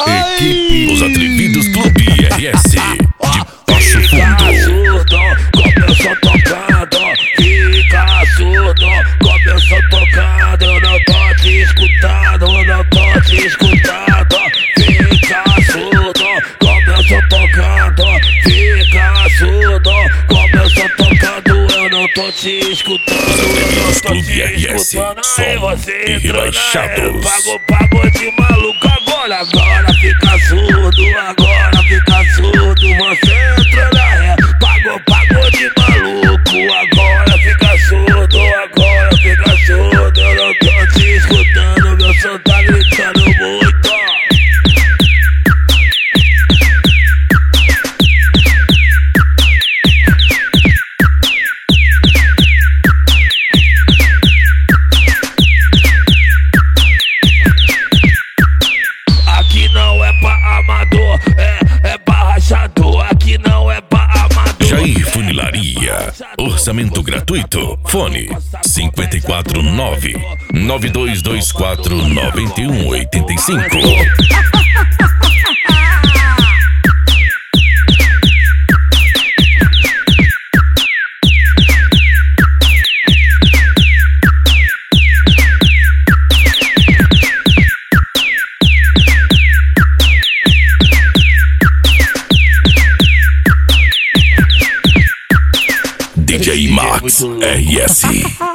Equipe Os Atrevidos Clube RS de Passo Fundo. Começou tocando, fica surdo. Começou tocando, eu não tô te escutando, não tô te escutando. Fica surdo, começou tocando, fica surdo. Começou tocando, eu não tô te escutando. Os Atrevidos Clube RS, som e rebaixados. Pagou de maluco agora fica surdo, agora fica surdo. Você entrou na ré, pagou de maluco, agora fica surdo, agora fica surdo. Eu não tô te escutando, meu som tá gritando muito. Aqui não é pra amador, é pra rachador. Aqui não é pra amador. Jair Funilaria, orçamento gratuito. Fone 549-9224-9185. DJ Max RS.